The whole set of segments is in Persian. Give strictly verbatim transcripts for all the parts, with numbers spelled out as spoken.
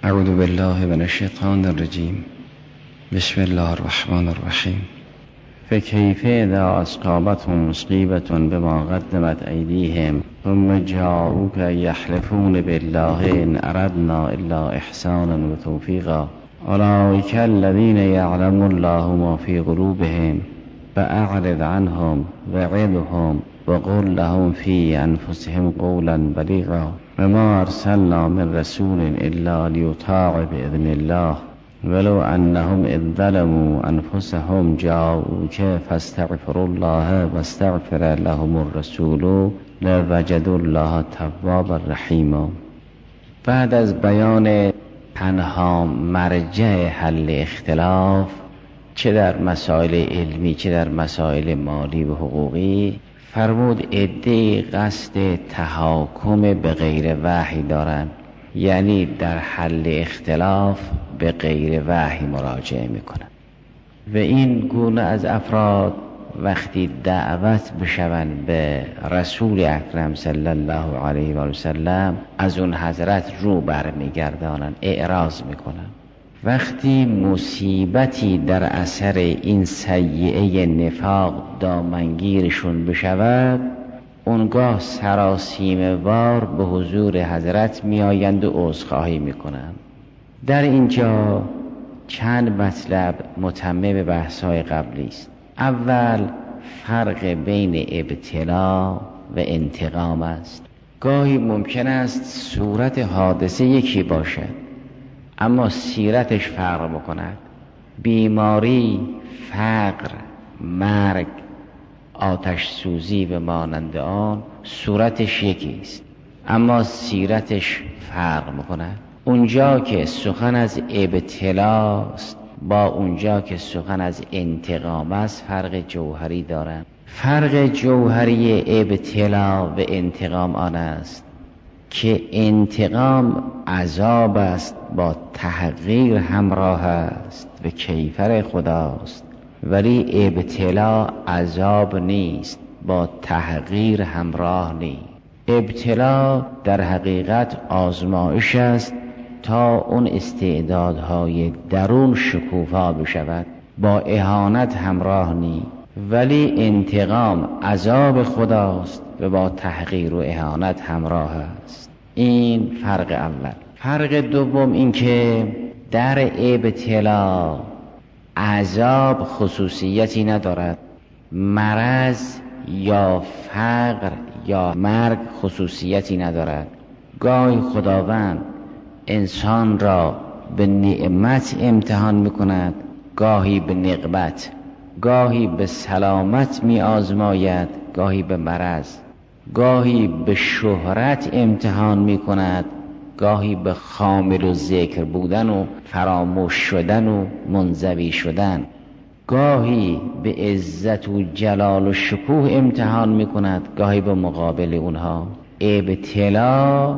اعوذ بالله من الشیطان الرجیم. بسم الله الرحمن الرحیم. فکیف اذا اصابتهم مصیبة بما قدمت ایدیهم ثم جاءوک یحلفون بالله ان اردنا الا احسانا و توفیقا اولئک الذین یعلم الله ما فی قلوبهم فاعرض عنهم وعظهم وقل لهم فی انفسهم قولا بلیغا وما ارسلنا من رسول الا لیطاع باذن الله ولو انهم اذ ظلموا انفسهم جاءوک فاستغفروا الله واستغفر لهم الرسول لوجدوا الله توابا رحیما. بعد از بیان تنها مرجع حل اختلاف چه در مسائل علمی چه در مسائل مالی و حقوقی، فرمود عده‌ای قصد تحاکم به غیر وحی دارند، یعنی در حل اختلاف به غیر وحی مراجعه میکنند و این گونه از افراد وقتی دعوت بشوند به رسول اکرم صلی الله علیه و سلم از اون حضرت رو برمیگردانند، اعراض میکنند. وقتی مصیبتی در اثر این سیئه نفاق دامنگیرشون بشود، اونگاه سراسیمه وار به حضور حضرت می آیند و عذرخواهی می کنند. در اینجا چند مطلب متمم بحث‌های قبلی است. اول فرق بین ابتلا و انتقام است. گاهی ممکن است صورت حادثه یکی باشد اما سیرتش فرق بکند. بیماری، فقر، مرگ، آتش سوزی و مانند آن صورتش یکی است اما سیرتش فرق میکند. اونجا که سخن از ابتلاست با اونجا که سخن از انتقام است فرق جوهری دارند. فرق جوهری ابتلا و انتقام آن است که انتقام عذاب است، با تحقیر همراه است و کیفر خداست، ولی ابتلا عذاب نیست، با تحقیر همراه نیست. ابتلا در حقیقت آزمایش است تا اون استعدادهای درون شکوفا بشود، با اهانت همراه نیست، ولی انتقام عذاب خداست و با تحقیر و اهانت همراه است. این فرق اول. فرق دوم این که در ابتلا عذاب خصوصیتی ندارد، مرض یا فقر یا مرگ خصوصیتی ندارد. گاهی خداوند انسان را به نعمت امتحان میکند، گاهی به نقمت، گاهی به سلامت می آزماید، گاهی به مرض، گاهی به شهرت امتحان می کند، گاهی به خامل و ذکر بودن و فراموش شدن و منزوی شدن، گاهی به عزت و جلال و شکوه امتحان می کند، گاهی به مقابل اونها. ابتلا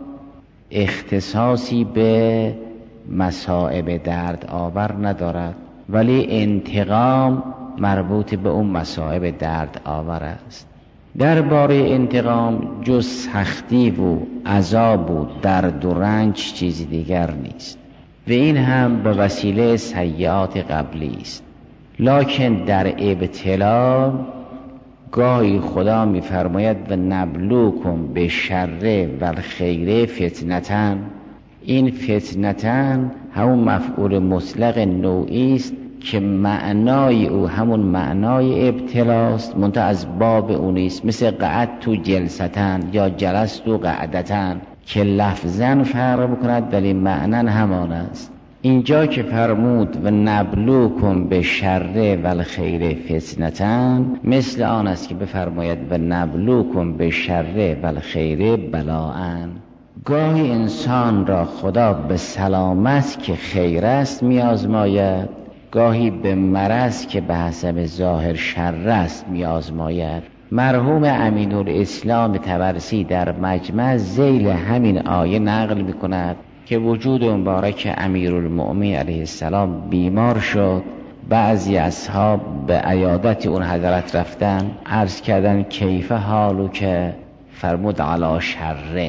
اختصاصی به مصائب درد آور ندارد، ولی انتقام مربوط به اون مصائب درد آور است. درباره انتقام جز سختی و عذاب و درد و رنج چیزی دیگر نیست و این هم به وسیله سیئات قبلی است. لکن در ابتلا گاهی خدا می‌فرماید و نبلوکم به شر و خیر فتنتن. این فتنتن همون مفعول مطلق نوعی است که معنای او همون معنای ابتلاست، منتها از باب اونیست، مثل قعد تو جلستن یا جلست تو قعدتن که لفظاً فرق بکند ولی معنن همان است. اینجا که فرمود و نبلوکم به شر و خیر فتنتن، مثل آن است که بفرماید و نبلوکم به شر و خیر بلاءن. گاهی انسان را خدا به سلامت که خیر است می آزماید، گاهی به مرض که به حسب ظاهر شر است می آزماید. مرحوم امین الاسلام طبرسی در مجمع ذیل همین آیه نقل می کند که وجود مبارک امیرالمؤمنین علیه السلام بیمار شد. بعضی اصحاب به عیادت اون حضرت رفتن، عرض کردن کیف حالو که فرمود علا شرن،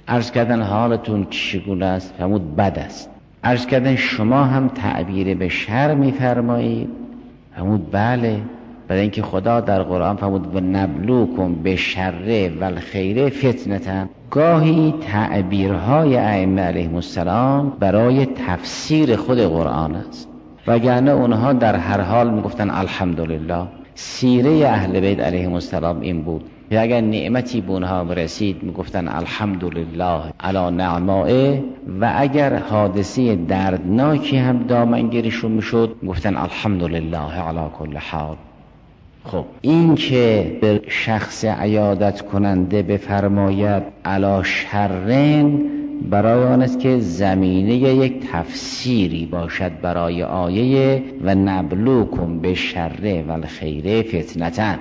عرض کردن حالتون چگونه است؟ فرمود بد است. عرض کردن شما هم تعبیر به شر می‌فرمایید؟ فرمود بله، برای اینکه خدا در قرآن فرمود و نبلوکم به شر و الخیر فتنة. گاهی تعبیرهای ائمه علیهم السلام برای تفسیر خود قرآن است، وگرنه اونها در هر حال میگفتن الحمدلله. سیره اهل بیت علیهم السلام این بود که اگر نعمتی به اونها برسید میگفتن الحمدلله علی نعمائه، و اگر حادثه دردناکی هم دامنگیرشون میشد میگفتن الحمدلله علی کل حال. خب این که به شخص عیادت کننده بفرماید علی شرن، برای آن است که زمینه یک تفسیری باشد برای آیه و نبلوکم به شر و الخیر فتنة.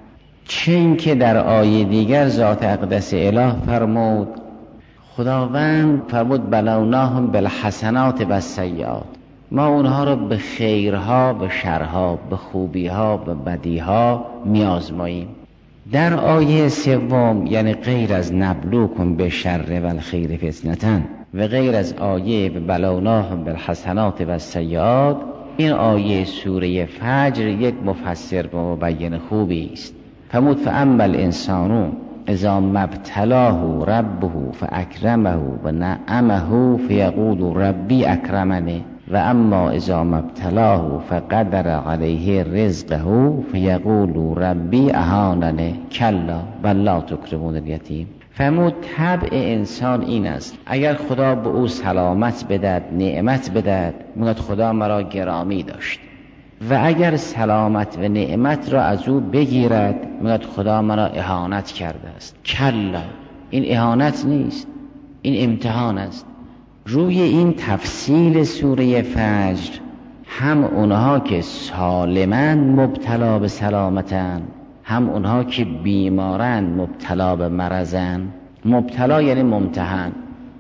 چه این که در آیه دیگر ذات اقدس اله فرمود، خداوند فرمود بلوناهم بالحسنات و السیئات، ما اونها رو به خیرها، به شرها، به خوبیها، به بدیها میازماییم. در آیه سوم یعنی غیر از نبلوکم به شر و الخیر فتنة و غیر از آیه بلوناهم بالحسنات و السیئات، این آیه سوره فجر یک مفسر و مبین خوبی است. فرمود فاما الانسان اذا ما ابتلاه ربه فاکرمه و نعمه فیقول ربی اکرمنی و اما اذا ما ابتلاه فقدر علیه رزقه فیقول ربی اهاننی کلا بل لا تکرمون الیتیم. فرمود طبع انسان این است، اگر خدا به او سلامت بدهد، نعمت بدهد، میگوید خدا مرا گرامی داشت، و اگر سلامت و نعمت را از او بگیرد میگوید خدا مرا اهانت کرده است. کلا، این اهانت نیست، این امتحان است. روی این تفصیل سوره فجر هم اونها که سالمن مبتلا به سلامتن، هم اونها که بیمارن مبتلا به مرضن. مبتلا یعنی ممتحن.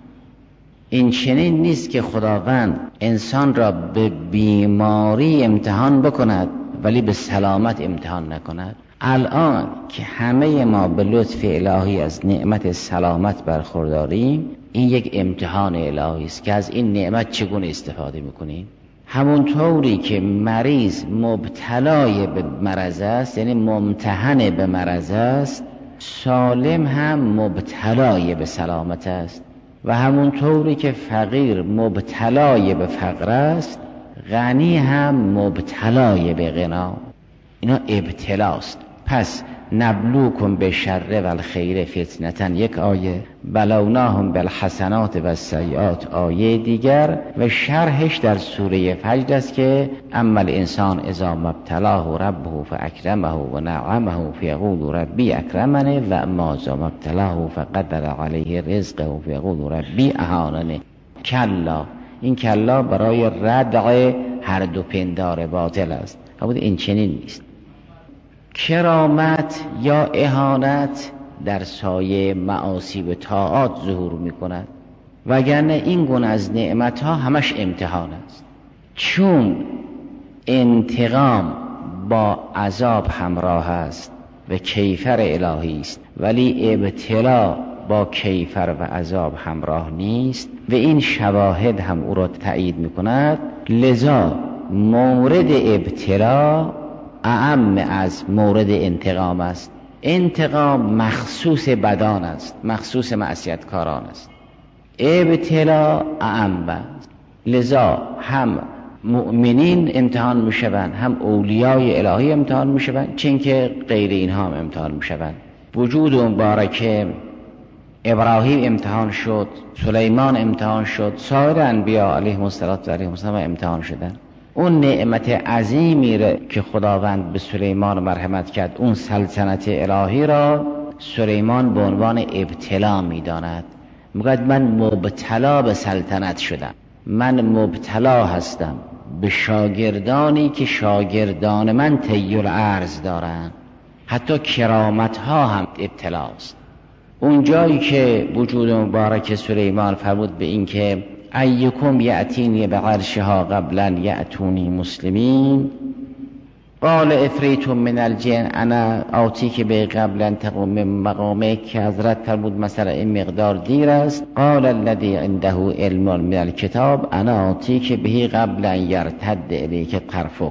این چنین نیست که خداوند انسان را به بیماری امتحان بکند ولی به سلامت امتحان نکند. الان که همه ما به لطف الهی از نعمت سلامت برخورداریم، این یک امتحان الهی است که از این نعمت چگونه استفاده میکنیم. همونطوری که مریض مبتلای به مرض است، یعنی ممتحن به مرض است، سالم هم مبتلای به سلامت است. و همونطوری که فقیر مبتلای به فقر است، غنی هم مبتلای به غنا. اینا ابتلاست. پس نبلوکم به شر و الخیر فتنة یک آیه، بلوناهم بالحسنات و السیئات آیه دیگر، و شرحش در سوره فجر است که اما الانسان اذا ما ابتلاه ربه فاکرمه و نعمه فیقول ربی اکرمنی و اما اذا ما ابتلاه فقدر علیه رزقه فیقول ربی اهاننی. کلا، این کلا برای ردع هر دو پندار باطل است. فرمود این چنین نیست. کرامت یا اهانت در سایه معاصی و طاعات ظهور می کند، وگرنه این گونه از نعمت ها همش امتحان است. چون انتقام با عذاب همراه است و کیفر الهی است، ولی ابتلا با کیفر و عذاب همراه نیست و این شواهد هم او را تایید می کند. لذا مورد ابتلا اعم از مورد انتقام است. انتقام مخصوص بدان است، مخصوص معصیتکاران است. ابتلا اعم است. لذا هم مؤمنین امتحان می شوند، هم اولیای الهی امتحان می شوند، چون که غیر اینها هم امتحان می شوند. وجود مبارک ابراهیم امتحان شد، سلیمان امتحان شد، سایر انبیا علیهم السلام و علیهم السلام امتحان شدند. اون نعمت عظیمی را که خداوند به سلیمان مرحمت کرد، اون سلطنت الهی را سلیمان به عنوان ابتلا می‌داند. میگه من مبتلا به سلطنت شدم، من مبتلا هستم به شاگردانی که شاگردان من طی العرض دارن. حتی کرامت ها هم ابتلاست. اون جایی که وجود مبارک سلیمان فرمود به این که ایکم یأتینی بعرشها قبلا یأتونی مسلمین، قال افریت من الجن انا آتی که به قبل ان تقوم من مقامه، که حضرت فرمود مثلا این مقدار دیر است. قال الذی عنده علم من الکتاب انا آتی که به قبل ان یرتد الیک طرفک.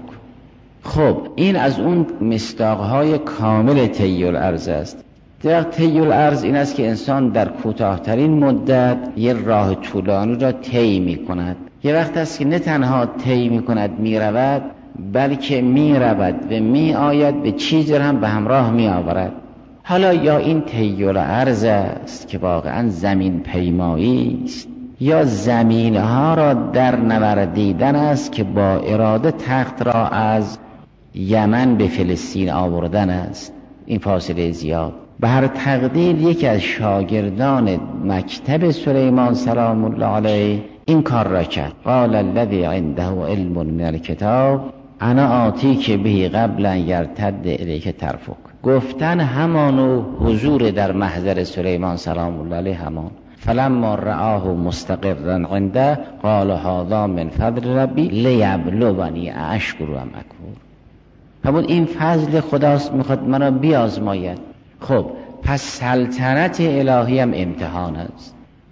خب این از اون مصداقهای کامل طی الارض است. در طی الارض این است که انسان در کوتاه‌ترین مدت یه راه طولانی را طی می‌کند. یه وقت است که نه تنها طی می‌کند می‌رود، بلکه می‌رود و می‌آید، به چیزی را هم به همراه می‌آورد. حالا یا این طی الارض است که واقعاً زمین پیمایی است، یا زمین‌ها را در نوردیدن است که با اراده تخت را از یمن به فلسطین آوردن است. این فاصله زیاد. به هر تقدیر یکی از شاگردان مکتب سلیمان سلام الله علیه این کار را کرد. قال الذی عنده علم من الکتاب انا آتی که به قبل ان یرتد الیک طرفک. گفتن همان حضور در محضر سلیمان سلام الله علیه همان. فلما رآه مستقرا عنده قال هذا من فضل ربی لیبلونی اشکر ام اکفر. همون این فضل خداست، میخواد مرا بیازماید. خب پس سلطنت الهی هم امتحان است.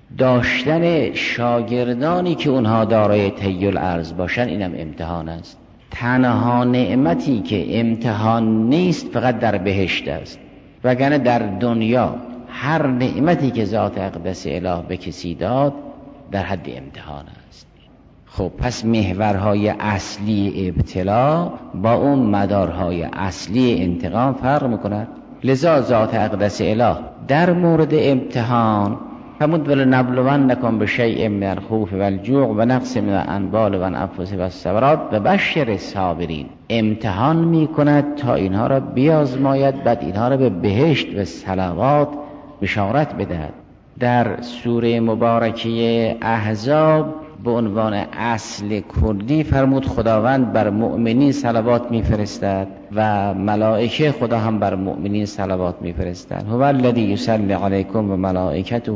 داشتن شاگردانی که اونها دارای طی الارض باشن اینم امتحان است. تنها نعمتی که امتحان نیست فقط در بهشت است، وگرنه در دنیا هر نعمتی که ذات اقدس اله به کسی داد در حد امتحان است. خب پس محورهای اصلی ابتلا با اون مدارهای اصلی انتقام فرق میکند. لذا ذات اقدس اله در مورد امتحان فرمود ولنبلونکم بشیء من الخوف والجوع و نقص من الاموال والانفس والثمرات و بشر الصابرین. امتحان میکند تا اینها را بیازماید، بعد اینها را به بهشت و صلوات بشارت بدهد. در سوره مبارکه احزاب به عنوان اصل کلی فرمود خداوند بر مؤمنین صلوات میفرستد و ملائکه خدا هم بر مؤمنین صلوات میفرستند. هو الذی یصلی علیکم و ملائکته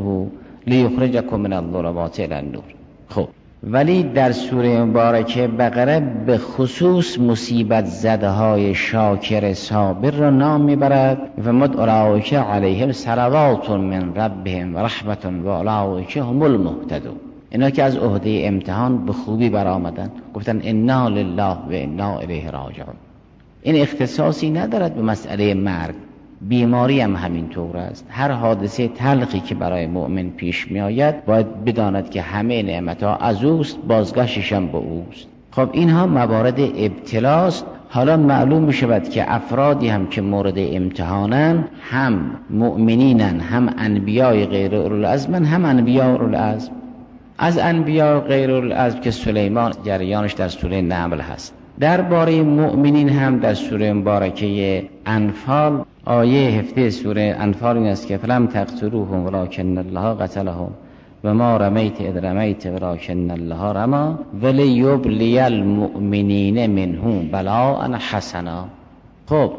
لیخرجکم من الظلمات الی النور. خب ولی در سوره مبارکه بقره به خصوص مصیبت زده های شاکر صابر را نام میبرد و مد اولئک علیهم صلوات من ربهم و رحمت و اولئک هم المهتدون. اینا که از عهده امتحان به خوبی برآمدن، گفتن انا لله و انا الیه راجعون. این اختصاصی ندارد به مسئله مرگ، بیماری هم همینطور است. هر حادثه تلخی که برای مؤمن پیش می آید باید بداند که همه نعمتها از اوست، بازگشتش هم به اوست. خب اینها موارد ابتلاست. حالا معلوم می شود که افرادی هم که مورد امتحانن هم مؤمنینن، هم انبیای غیر اولوالعزم، هم انبیای اولوالعزم. از انبیاء غیر اولوالعزم که سلیمان جریانش در سوره نمل هست. درباره مؤمنین هم در سوره مبارکه انفال آیه هفده سوره انفال این است که فلم تقتلوهم ولکن الله قتلهم و ما رمیت اذ رمیت ولکن الله رما ولیبلی المؤمنین منهم بلاء حسنا. خب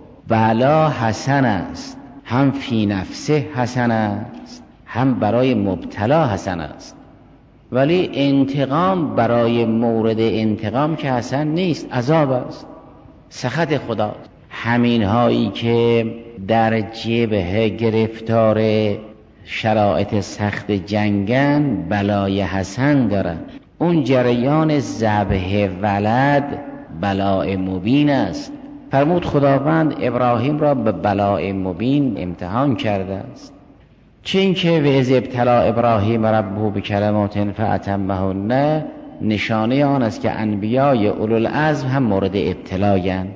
بلا حسن است، هم فی نفسه حسن است، هم برای مبتلا حسن است. ولی انتقام برای مورد انتقام که حسن نیست، عذاب است، سخط خداست. همین هایی که در جبهه گرفتار شرایط سخت جنگن بلای حسن دارن. اون جریان ذبح ولد بلای مبین است. فرمود خداوند ابراهیم را به بلای مبین امتحان کرده است. چه این که و از ابتلا ابراهیم ربه بکلمات فاتمهن نشانه آن است که انبیای اولوالعزم هم مورد ابتلاین.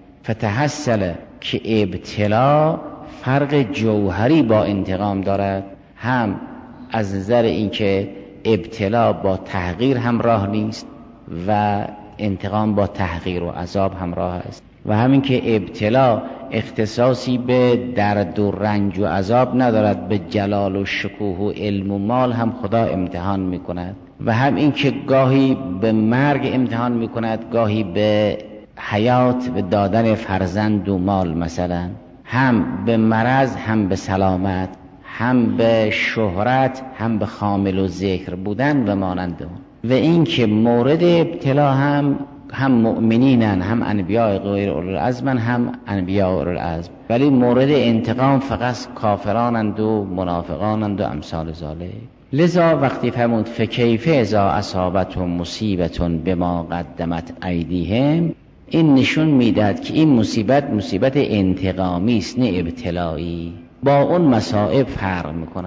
فتحصل که ابتلا فرق جوهری با انتقام دارد، هم از نظر اینکه ابتلا با تحقیر همراه نیست و انتقام با تحقیر و عذاب همراه است، و همین که ابتلا اختصاصی به درد و رنج و عذاب ندارد، به جلال و شکوه و علم و مال هم خدا امتحان میکند، و هم این که گاهی به مرگ امتحان میکند، گاهی به حیات و دادن فرزند و مال، مثلا هم به مرض هم به سلامت، هم به شهرت هم به خامل و ذکر بودن و مانند اون. و این که مورد ابتلا هم هم مؤمنینن، هم انبیاء غیر اولوالعزمن، هم انبیاء اولوالعزم، ولی مورد انتقام فقط کافرانند و منافقانند و امثال ذالک. لذا وقتی فرمود فکیف اذا اصابتهم مصیبت بما قدمت ایدیهم، این نشون میداد که این مصیبت مصیبت انتقامی است نه ابتلایی، با اون مصائب فرق میکنه.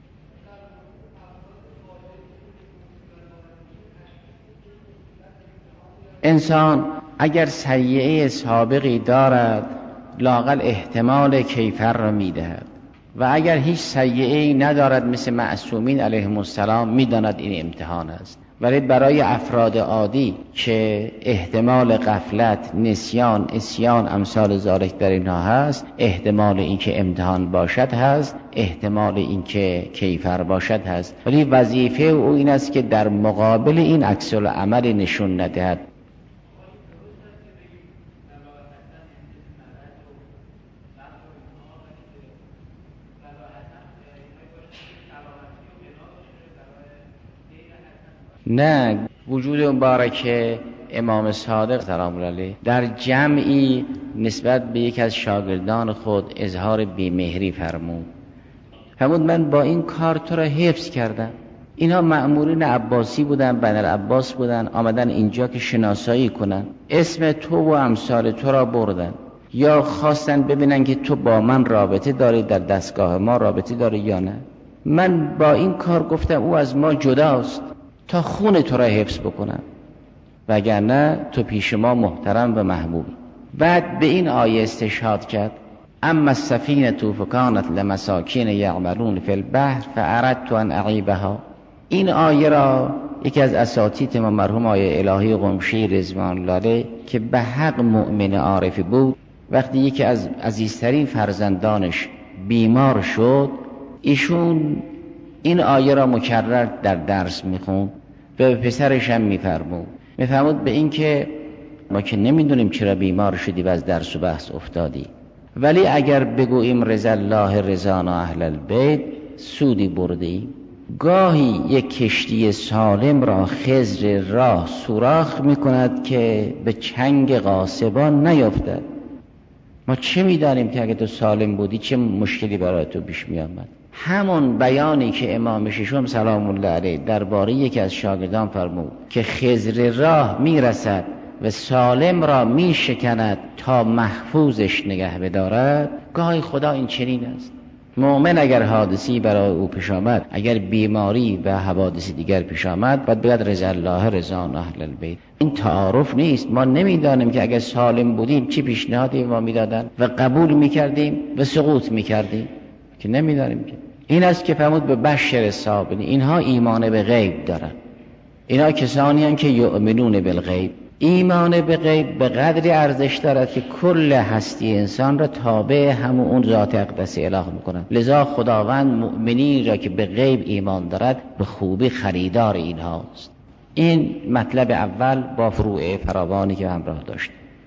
انسان اگر سیئه سابقی دارد لااقل احتمال کیفر را میدهد و اگر هیچ سیئه‌ای ندارد مثل معصومین علیهم السلام میداند این امتحان است. ولی برای افراد عادی که احتمال غفلت، نسیان، عصیان امثال ذالک در اینها هست، احتمال اینکه امتحان باشد هست، احتمال اینکه کیفر باشد هست، ولی وظیفه او این است که در مقابل این عکس العمل نشون ندهد. نه، وجود مبارک امام صادق سلام الله علیه در جمعی نسبت به یک از شاگردان خود اظهار بیمهری فرمود. فرمود من با این کار تو را حفظ کردم. اینها مأمورین عباسی بودن، بنی العباس بودن، آمدن اینجا که شناسایی کنن، اسم تو و امثال تو را بردن، یا خواستن ببینن که تو با من رابطه داری، در دستگاه ما رابطه داری یا نه. من با این کار گفتم او از ما جداست تا خون تو را حفظ بکنم، وگرنه تو پیش ما محترم و محبوبی. بعد به این آیه استشهاد کرد اما السفینه فکانت لمساکین یعملون فی البحر فاردت ان اعیبها. این آیه را یکی از اساتید ما مرحوم آیه الهی قمشی رضوان الله علیه که به حق مؤمن عارفی بود، وقتی یکی از عزیزترین فرزندانش بیمار شد، ایشون این آیه را مکرر در درس میخوند و به پسرش هم میفرمود میفرمود به این که ما که نمیدونیم چرا بیمار شدی و از درس و بحث افتادی، ولی اگر بگوییم رضا الله رضانا اهل البیت سودی بردی. گاهی یک کشتی سالم را خضر راه سوراخ میکند که به چنگ غاصبان نیفتد. ما چه میدانیم که اگر تو سالم بودی چه مشکلی برای تو پیش میآمد. همون بیانی که امام ششم سلام الله علیه درباره یکی از شاگردان فرمود که خضر راه میرسد و سالم را میشکند تا محفوظش نگه بدارد، گاهی خدا این چنین است. مؤمن اگر حادثی برای او پیش آمد، اگر بیماری و حوادثی دیگر پیش آمد، باید بگوید رضا الله رضانا اهل البیت. این تعارف نیست. ما نمیدانیم که اگر سالم بودیم چی پیشنهادی ما میدادن و قبول میکردیم و سقوط میکردیم، که نمیدانیم. که این است که فرمود به بشر صابرین، اینها ایمان به غیب دارن، اینها کسانی هستند که یؤمنون بالغیب. ایمان به غیب به قدری ارزش دارد که کل هستی انسان را تابع همون اون ذات اقدس اله میکنند. لذا خداوند مؤمنین را که به غیب ایمان دارد به خوبی خریدار اینهاست. این مطلب اول با فروع فراوانی که همراه داشت.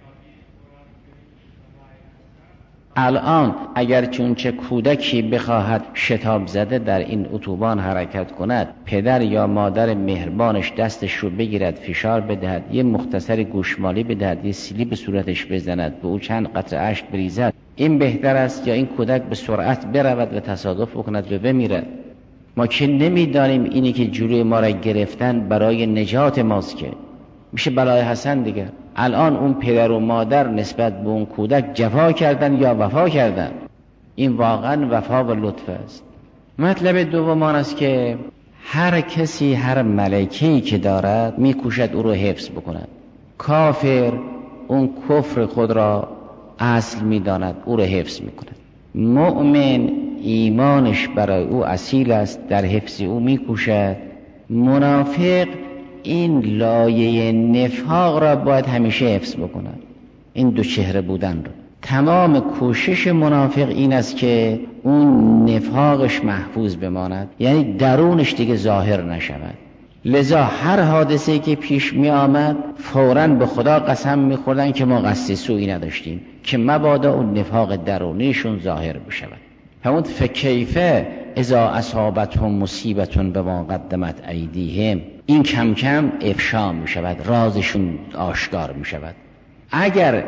الان اگر چون چه کودکی بخواهد شتاب زده در این اتوبان حرکت کند، پدر یا مادر مهربانش دستش رو بگیرد، فشار بدهد، یه مختصر گوشمالی بدهد، یه سیلی به صورتش بزند، به او چند قطره اشک بریزد، این بهتر است یا این کودک به سرعت برود و تصادف بکند و بمیرد؟ ما که نمیدانیم اینی که جلوی ما را گرفتن برای نجات ماست، که میشه بلای حسن دیگر. الان اون پدر و مادر نسبت به اون کودک جفا کردن یا وفا کردن. این واقعا وفا و لطف است. مطلب دوم آن است که هر کسی هر ملکه‌ای که دارد میکوشد او رو حفظ بکند. کافر اون کفر خود را اصل میداند، او رو حفظ میکند. مؤمن ایمانش برای او اصیل است، در حفظ او میکوشد. منافق این لایه نفاق را باید همیشه حفظ بکند، این دو چهره بودن رو. تمام کوشش منافق این است که اون نفاقش محفوظ بماند، یعنی درونش دیگه ظاهر نشود. لذا هر حادثه‌ای که پیش می آمد فوراً به خدا قسم می خوردن که ما قصد سوئی نداشتیم، که مبادا اون نفاق درونیشون ظاهر بشود. همون فکیفه اذا اصابتهم مصیبت بما قدمت ایدیهم، این کم کم افشا می شود، رازشون آشکار می شود. اگر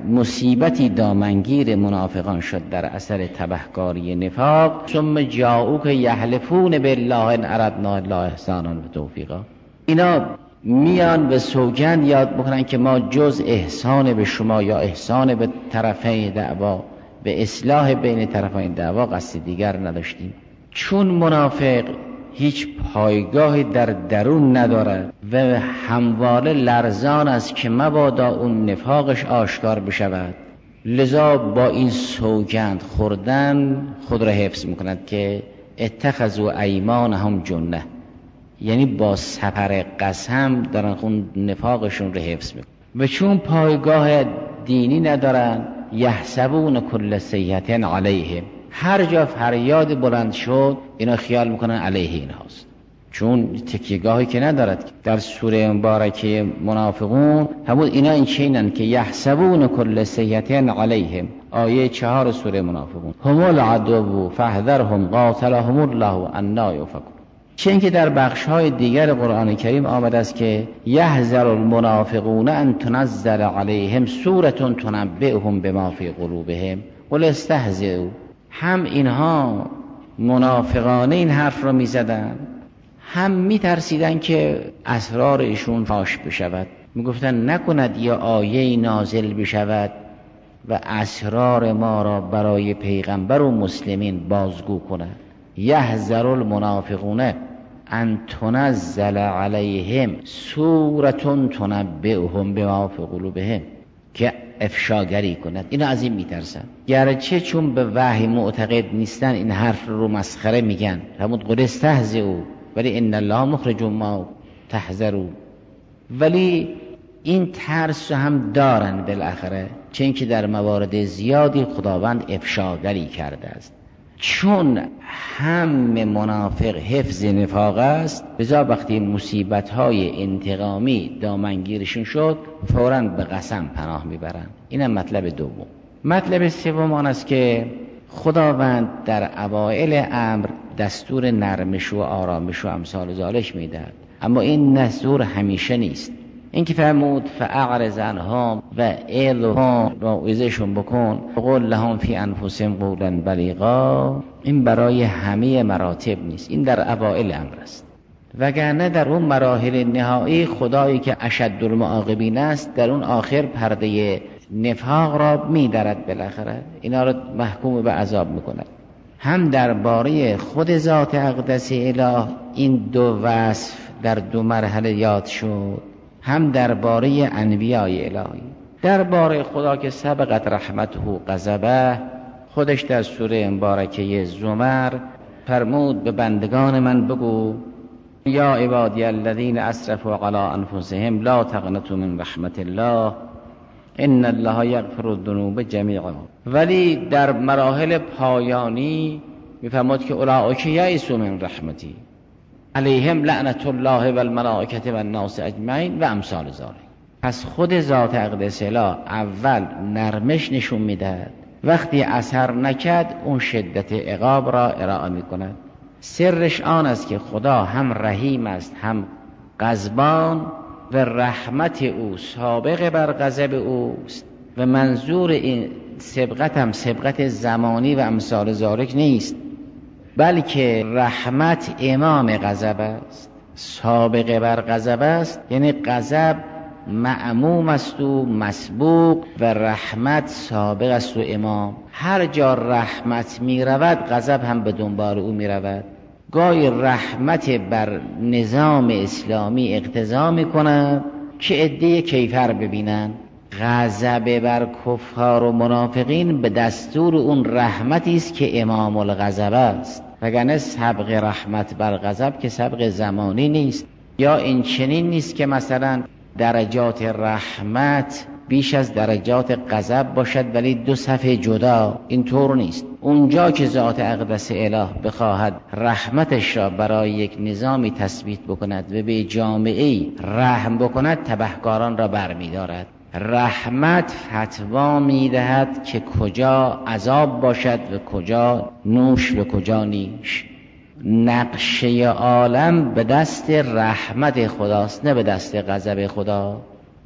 مصیبتی دامنگیر منافقان شد در اثر تبهکاری نفاق، ثم جاءوک یحلفون بالله ان اردنا الا احسانا و توفیقا، اینا میان به سوگند یاد بکنن که ما جز احسان به شما یا احسان به طرفین دعوا، به اصلاح بین طرفین دعوا قصد دیگر نداشتیم. چون منافق هیچ پایگاهی در درون ندارد و همواره لرزان است که مبادا اون نفاقش آشکار بشود، لذا با این سوگند خوردن خود را حفظ میکند که اتخذوا ایمانهم جنه، یعنی با سپر قسم دارن اون نفاقشون رو حفظ میکنن. و چون پایگاه دینی ندارن، یحسبون کل سیحة علیهم، هر جا فریاد بلند شد اینا خیال میکنن علیه این هاست، چون تکیهگاهی که ندارد. در سوره مبارکه منافقون همون اینا این چینن که یحسبون کل سیحة علیهم، آیه چهار سوره منافقون، هم العدو فاحذرهم قاتلهم الله انا یؤفکون. چون که در بخش‌های دیگر قرآن کریم آمده است که یحذر المنافقون ان تنزل علیهم سورة تنبئهم بما فی قلوبهم قل استهزئوا. هم اینها منافقانه این حرف را میزدن، هم میترسیدن که اسرار ایشون فاش بشود. میگفتن نکند یا آیه نازل بشود و اسرار ما را برای پیغمبر و مسلمین بازگو کند. یحذر المنافقون ان تنزل علیهم سورة تنبئهم بما فی قلوبهم، که افشاگری کند. اینا از این میترسن، گرچه چون به وحی معتقد نیستن این حرف رو مسخره میگن، همون قل استهزئوا ولی ان الله مخرج ما تحذرون، ولی این ترس هم دارن بالاخره، چون که در موارد زیادی خداوند افشاگری کرده است. چون هم منافق حفظ نفاق است، بذا وقتی مصیبت‌های انتقامی دامنگیرشون شد فوراً به قسم پناه میبرن. اینم مطلب دوم. مطلب سوم آن است که خداوند در اوائل امر دستور نرمش و آرامش و امثال ذالک میدهد، اما این دستور همیشه نیست. این که فرمود فاعرض عنهم و اعظهم، موعظه‌شون بکن، قل لهم فی انفسهم قولا بلیغا، این برای همه مراتب نیست، این در اوائل امر است. وگرنه در اون مراحل نهایی خدایی که اشد المعاقبین است در اون آخر پرده نفاق را می‌درد، بالاخره اینا را محکوم به عذاب می‌کند. هم درباره خود ذات اقدس اله این دو وصف در دو مرحله یاد شد، هم درباره انبیای الهی. درباره خدا که سبقت رحمته غضبه، خودش در سوره مبارکه زمر فرمود به بندگان من بگو یا عبادی الذین اسرفوا علی انفسهم لا تقنطوا من رحمت الله ان الله یغفر الذنوب جمیعا. ولی در مراحل پایانی میفرماد که اولئک یئسوا من رحمتی علیهم لعنت الله و الملائکه و الناس اجمعین و امثال ذالک. پس خود ذات اقدس اله اول نرمش نشون میدهد، وقتی اثر نکرد اون شدت عقاب را ارائه میکند. سرش آن است که خدا هم رحیم است هم غضبان و رحمت او سابق بر غضب اوست و منظور این سبقت هم سبقت زمانی و امثال ذالک نیست، بلکه رحمت امام غضب است، سابق بر غضب است، یعنی غضب معموم است و مسبوق و رحمت سابق است و امام. هر جا رحمت می رود غضب هم به دنبال او می رود. گاهی رحمت بر نظام اسلامی اقتضا می کند که عده کیفر ببینن، غضب بر کفار و منافقین به دستور اون رحمتی است که امام الغضب است، وگرنه سبق رحمت بر غضب که سبق زمانی نیست. یا این چنین نیست که مثلا درجات رحمت بیش از درجات غضب باشد ولی دو صفحه جدا، اینطور نیست. اونجا که ذات اقدس اله بخواهد رحمتش را برای یک نظامی تثبیت بکند و به جامعه‌ای رحم بکند، تبهکاران را برمی‌دارد. رحمت فتوا می‌دهد که کجا عذاب باشد و کجا نوش و کجا نیش. نقشه عالم به دست رحمت خداست، نه به دست غضب خدا.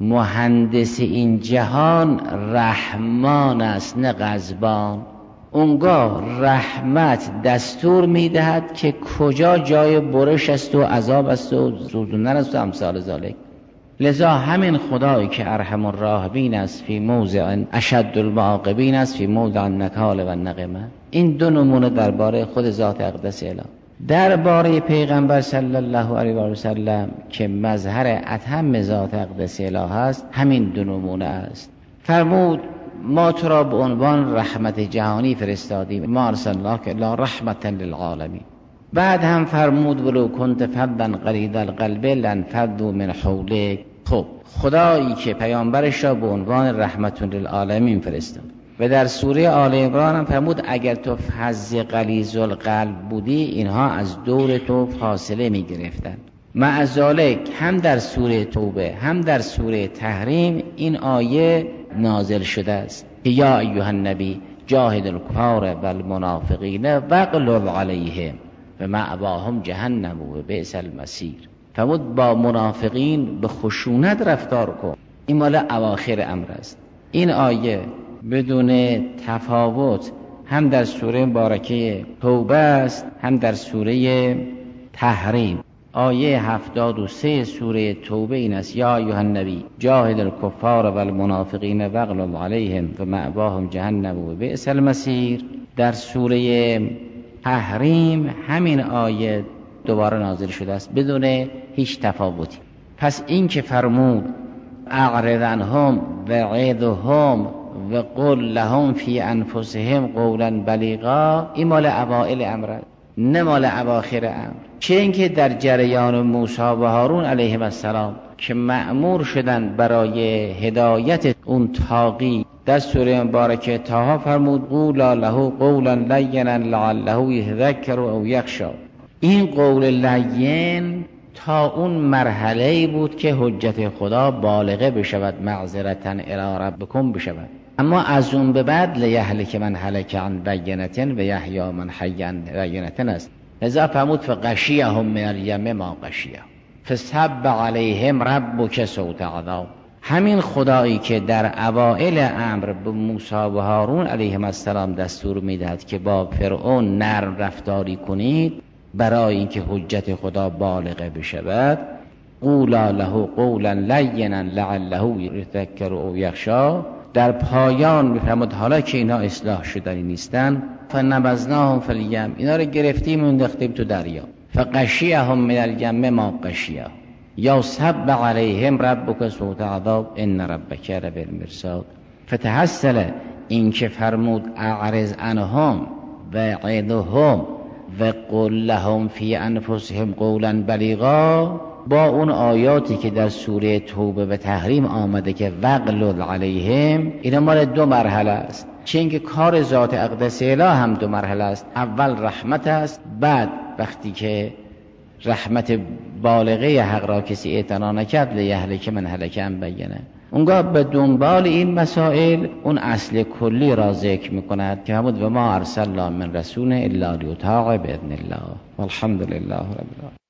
مهندس این جهان رحمان است، نه غضبان. اونگاه رحمت دستور میدهد که کجا جای برش است و عذاب است و سوزوندن است و امثال ذالک. لذا همین خدایی که ارحم الراحمین است فی موضع اشد المعاقبین است فی موضع النکال و النقمه، این دو نمونه درباره خود ذات اقدس اله. درباره پیغمبر صلی الله علیه و سلم که مظهر اتم ذات اقدس اله است، همین دو نمونه است. فرمود ما تو را به عنوان رحمت جهانی فرستادیم، ما ارسلناک الا رحمتا للعالمین. بعد هم فرمود ولو کنت فظا غلیظ القلب لانفضوا من حولک. خب خدایی که پیامبرش را به عنوان رحمت للعالمین فرستاد و در سوره آل عمران هم فرمود اگر تو فظ غلیظ القلب بودی اینها از دور تو فاصله می گرفتن. مع ذالک هم در سوره توبه هم در سوره تحریم این آیه نازل شده است که یا ایها النبی جاهد الکفار والمنافقین واغلظ علیهم و مأواهم جهنم و بئس المصیر. فرمود با منافقین به خشونت رفتار کن. این مال اواخر امر است. این آیه بدون تفاوت هم در سوره مبارکه توبه است هم در سوره تحریم. آیه هفتاد و سه سوره توبه این است یا ایها النبی جاهد الکفار والمنافقین واغلظ علیهم و مأواهم جهنم و بئس المصیر. در سوره تحریم همین آیه دوباره نازل شده است بدون هیچ تفاوتی. پس این که فرمود اعرض عنهم وعظهم و قل لهم فی انفسهم قولا بلیغا، این مال اوائل امر نه مال اواخر امر. چه اینکه در جریان موسی و هارون علیهم السلام که مأمور شدند برای هدایت اون طاغی، در سوره مبارکه طه فرمود قولا له قولا لینا لعله یذکر او یخشی. این قول لین تا اون مرحله بود که حجت خدا بالغه بشود، معذرتا الی ربکم بشود. اما از اون به بعد لیهلک من هلک عن بینة و یحیی من حی عن بینة است. لذا فرمود فغشیهم من الیم ما غشیهم فصب علیهم ربک صوت عذاب. همین خدایی که در اوائل امر به موسی و هارون علیهم السلام دستور میدهد که با فرعون نرم رفتاری کنید برای اینکه حجت خدا بالغه بشود، قولا له قولا لینا لعله یذکر او یخشی، در پایان میفرماد حالا که اینا اصلاح شدنی نیستن فنبذناهم فی الیم، اینا رو گرفتیم و انداختیم تو دریا. فغشیهم من الیم ما غشیهم یا صب علیهم ربک صوت عذاب ان ربک لبالمرصاد. فتحصل این که فرمود اعرض عنهم و عظهم و قل لهم فی انفسهم قولا بلیغا با اون آیاتی که در سوره توبه و تحریم آمده که واغلظ علیهم، اینا مال دو مرحله است. چه اینکه کار ذات اقدس اله هم دو مرحله است. اول رحمت است، بعد وقتی که رحمت بالغه حق را کسی اعتنا نکرد لیهلک من هلک عن بینه، اونگاه به دنبال این مسائل اون اصل کلی را ذکر میکند که همود و ما ارسلنا من رسول الا لیطاع باذن الله والحمد لله رب العالمین.